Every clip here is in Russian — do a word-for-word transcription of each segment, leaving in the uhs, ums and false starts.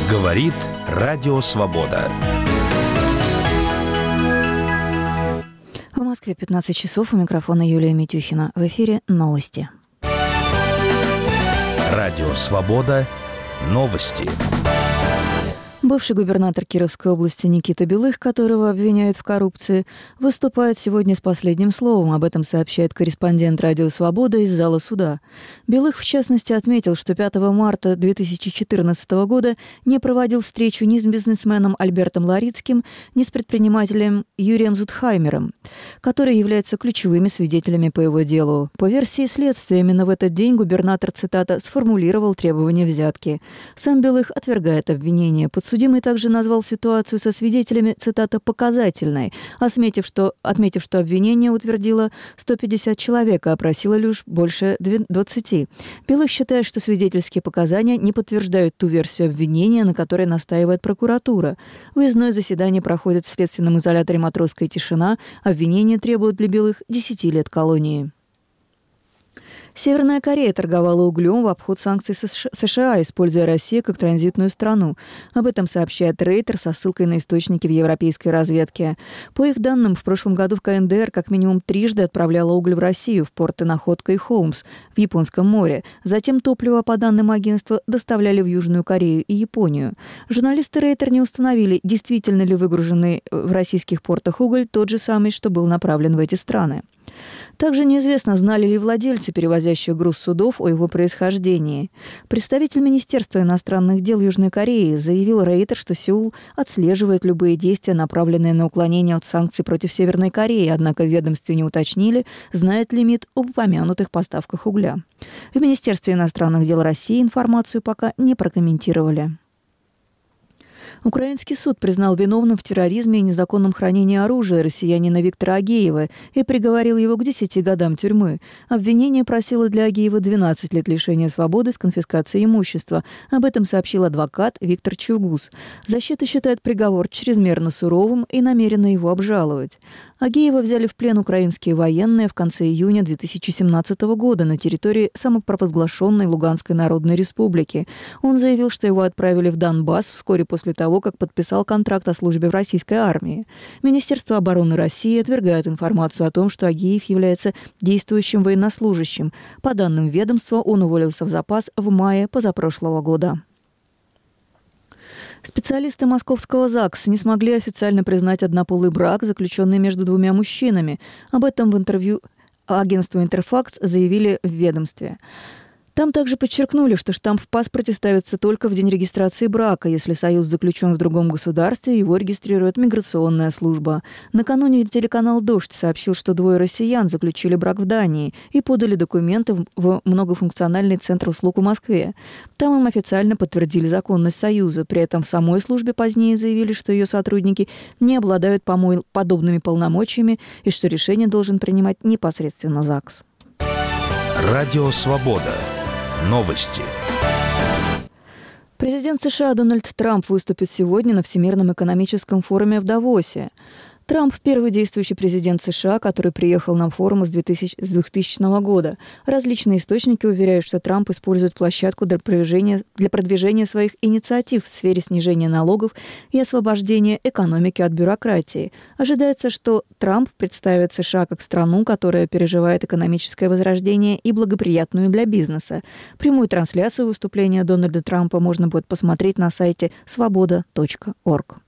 Говорит Радио Свобода. В Москве пятнадцать часов. У микрофона Юлия Митюхина. В эфире новости. Радио Свобода. Новости. Бывший губернатор Кировской области Никита Белых, которого обвиняют в коррупции, выступает сегодня с последним словом. Об этом сообщает корреспондент «Радио Свобода» из зала суда. Белых, в частности, отметил, что пятого марта две тысячи четырнадцатого года не проводил встречу ни с бизнесменом Альбертом Ларицким, ни с предпринимателем Юрием Зудхаймером, которые являются ключевыми свидетелями по его делу. По версии следствия, именно в этот день губернатор, цитата, «сформулировал требования взятки». Сам Белых отвергает обвинение. Подсудимый также назвал ситуацию со свидетелями, цитата, «показательной», отметив, что, отметив, что обвинение утвердило сто пятьдесят человек, а опросило лишь больше двадцати. Белых считает, что свидетельские показания не подтверждают ту версию обвинения, на которой настаивает прокуратура. Выездное заседание проходит в следственном изоляторе «Матросская тишина». Обвинение требует для Белых десяти лет колонии. Северная Корея торговала углем в обход санкций США, используя Россию как транзитную страну. Об этом сообщает Рейтер со ссылкой на источники в европейской разведке. По их данным, в прошлом году в КНДР как минимум трижды отправляла уголь в Россию, в порты Находка и Холмс в Японском море. Затем топливо, по данным агентства, доставляли в Южную Корею и Японию. Журналисты Рейтер не установили, действительно ли выгруженный в российских портах уголь тот же самый, что был направлен в эти страны. Также неизвестно, знали ли владельцы перевозящих груз судов о его происхождении. Представитель Министерства иностранных дел Южной Кореи заявил Рейтер, что Сеул отслеживает любые действия, направленные на уклонение от санкций против Северной Кореи, однако в ведомстве не уточнили, знает ли МИД об упомянутых поставках угля. В Министерстве иностранных дел России информацию пока не прокомментировали. Украинский суд признал виновным в терроризме и незаконном хранении оружия россиянина Виктора Агеева и приговорил его к десяти годам тюрьмы. Обвинение просило для Агеева двенадцать лет лишения свободы с конфискацией имущества. Об этом сообщил адвокат Виктор Чевгуз. Защита считает приговор чрезмерно суровым и намерена его обжаловать. Агеева взяли в плен украинские военные в конце июня две тысячи семнадцатого года на территории самопровозглашенной Луганской Народной Республики. Он заявил, что его отправили в Донбасс вскоре после того, как подписал контракт о службе в российской армии. Министерство обороны России отвергает информацию о том, что Агеев является действующим военнослужащим. По данным ведомства, он уволился в запас в мае позапрошлого года. Специалисты московского ЗАГС не смогли официально признать однополый брак, заключенный между двумя мужчинами. Об этом в интервью агентству «Интерфакс» заявили в ведомстве. Там также подчеркнули, что штамп в паспорте ставится только в день регистрации брака. Если союз заключен в другом государстве, его регистрирует миграционная служба. Накануне телеканал «Дождь» сообщил, что двое россиян заключили брак в Дании и подали документы в многофункциональный центр услуг в Москве. Там им официально подтвердили законность союза. При этом в самой службе позднее заявили, что ее сотрудники не обладают подобными полномочиями и что решение должен принимать непосредственно ЗАГС. Радио Свобода. Новости. Президент США Дональд Трамп выступит сегодня на Всемирном экономическом форуме в Давосе. Трамп – первый действующий президент США, который приехал на форум с двухтысячного года. Различные источники уверяют, что Трамп использует площадку для продвижения, для продвижения своих инициатив в сфере снижения налогов и освобождения экономики от бюрократии. Ожидается, что Трамп представит США как страну, которая переживает экономическое возрождение и благоприятную для бизнеса. Прямую трансляцию выступления Дональда Трампа можно будет посмотреть на сайте свобода точка орг.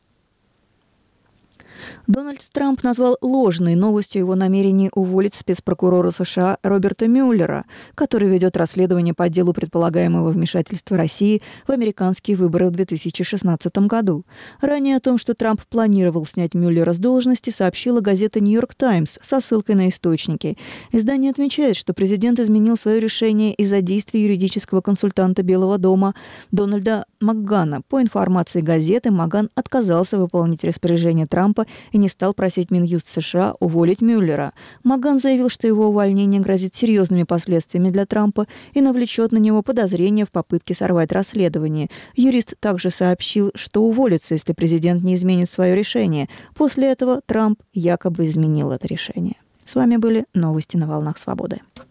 Дональд Трамп назвал ложной новостью его намерение уволить спецпрокурора США Роберта Мюллера, который ведет расследование по делу предполагаемого вмешательства России в американские выборы в две тысячи шестнадцатом году. Ранее о том, что Трамп планировал снять Мюллера с должности, сообщила газета «Нью-Йорк Таймс» со ссылкой на источники. Издание отмечает, что президент изменил свое решение из-за действий юридического консультанта Белого дома Дональда Макгана. По информации газеты, Макган отказался выполнить распоряжение Трампа и не стал просить Минюст США уволить Мюллера. Макган заявил, что его увольнение грозит серьезными последствиями для Трампа и навлечет на него подозрения в попытке сорвать расследование. Юрист также сообщил, что уволится, если президент не изменит свое решение. После этого Трамп якобы изменил это решение. С вами были новости на волнах свободы.